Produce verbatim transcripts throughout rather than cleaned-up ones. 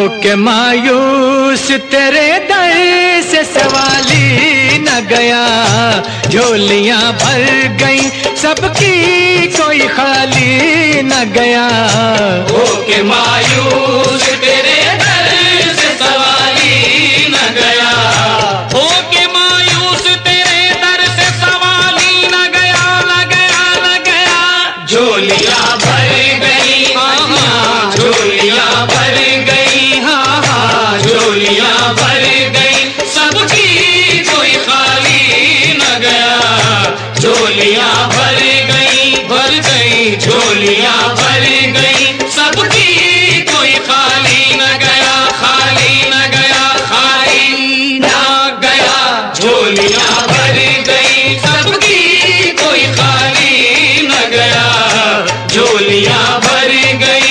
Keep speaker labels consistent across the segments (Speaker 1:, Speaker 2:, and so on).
Speaker 1: के मायूस तेरे दर से सवाली न गया, झोलियां भर गई सबकी कोई खाली न गया।
Speaker 2: हो के मायूस तेरे दर से सवाली न गया, हो के मायूस तेरे दर से सवाली न गया, न गया न गया। झोलियां भर गई, हाँ झोलियां भर गई, हाँ हाँ झोलियां भर गई सबकी कोई खाली न गया। झोलियां भर गई, भर गई झोलियां भर गई सबकी कोई खाली न गया, खाली न गया, खाली न गया। झोलियां भर गई सबकी कोई खाली न गया, झोलियां भर गई।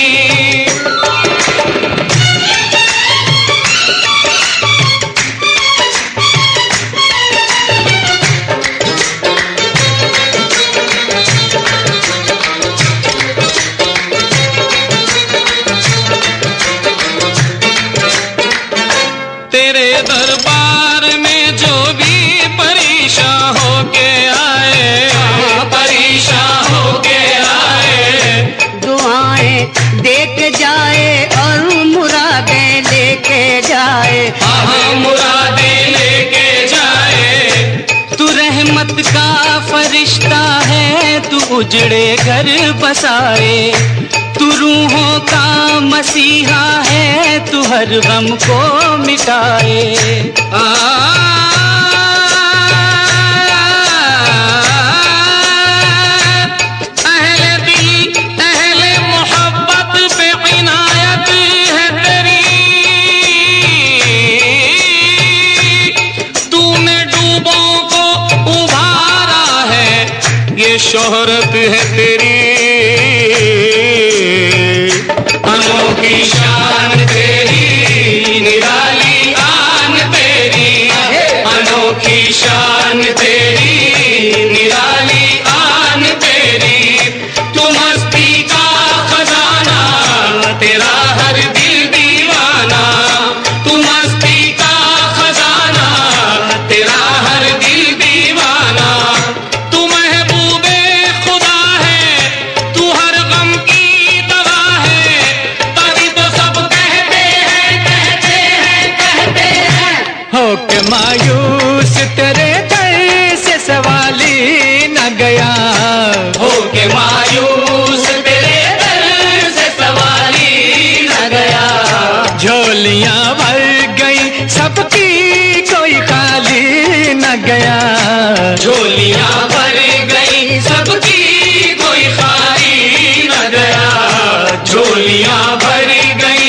Speaker 2: तेरे दरबार में जो भी परेशान होके आए, परेशान होके आए,
Speaker 3: दुआएं देके जाए और मुरादें लेके जाए,
Speaker 2: हाँ मुरादें लेके जाए।
Speaker 1: तू रहमत का फरिश्ता है, तू उजड़े घर बसाए, तू रूहों का मसीहा है, तू हर गम को मिटाए।
Speaker 2: आ, अहले दिल अहले मोहब्बत पे इनायत है तेरी, तूने डूबों को उभारा है, ये शोहरत है तेरी। अनोखी शान तेरी, निराली आन तेरी, अनोखी शान तेरी, निराली आन तेरी। तू मस्ती का खजाना, तेरा हर दिल दीवाना, तू मस्ती का खजाना, तेरा हर दिल दीवाना। तू महबूबे खुदा है, तू हर गम की दवा है, तभी तो सब कहते हैं, कहते हैं, कहते हैं।
Speaker 1: हो के मायूस तेरे दर से सवाली न गया,
Speaker 2: हो के मायूस तेरे दर से सवाली न गया।
Speaker 1: झोलियां भर गई सबकी कोई खाली न गया।
Speaker 2: झोलियां भर गई सबकी कोई खाली न गया, झोलियां भर गई।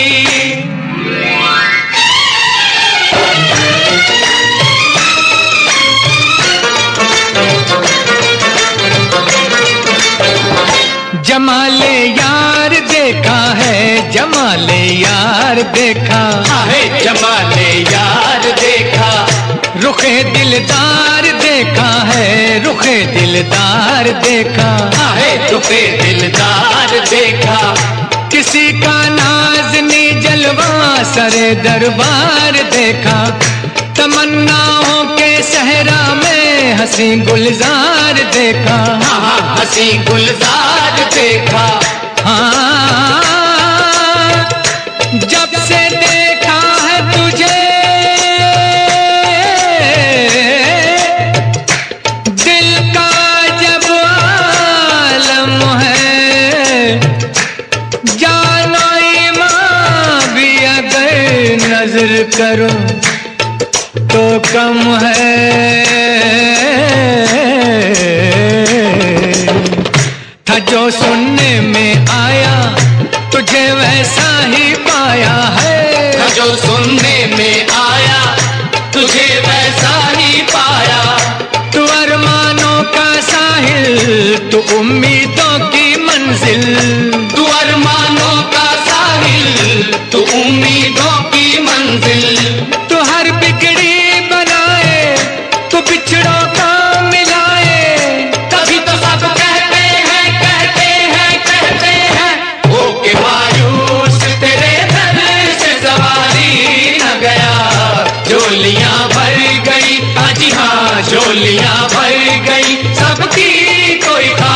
Speaker 1: जमाले यार देखा है, जमाले यार देखा
Speaker 2: है, जमाले यार देखा,
Speaker 1: रुखे दिलदार देखा है, रुखे दिलदार देखा
Speaker 2: है रुखे दिलदार देखा।
Speaker 1: किसी का नाज़नी जलवा सरे दरबार देखा, तमन्नाओं के सहरा में हंसी गुलजार देखा,
Speaker 2: हाँ हंसी गुलजार देखा।
Speaker 1: हाँ जब से देखा है तुझे दिल का जब आलम है, जानो ईमान भी अगर नजर करो तो कम है। था जो सुनने में आया तुझे वैसा ही पाया है,
Speaker 2: था जो सुनने में आया तुझे वैसा ही पाया।
Speaker 1: तू अरमानों का साहिल, तू उम्मीदों की मंजिल,
Speaker 2: तू अरमानों का साहिल, तू उम्मीदों की मंजिल।
Speaker 1: तू हर बिगड़ी बनाए, तू बिछड़ों का मिलाए,
Speaker 2: तभी तो सब कहते हैं, कहते हैं, कहते हैं। हो के मायूस तेरे दर से भर गई, अजी हाँ झोलियाँ भर गई, सबकी कोई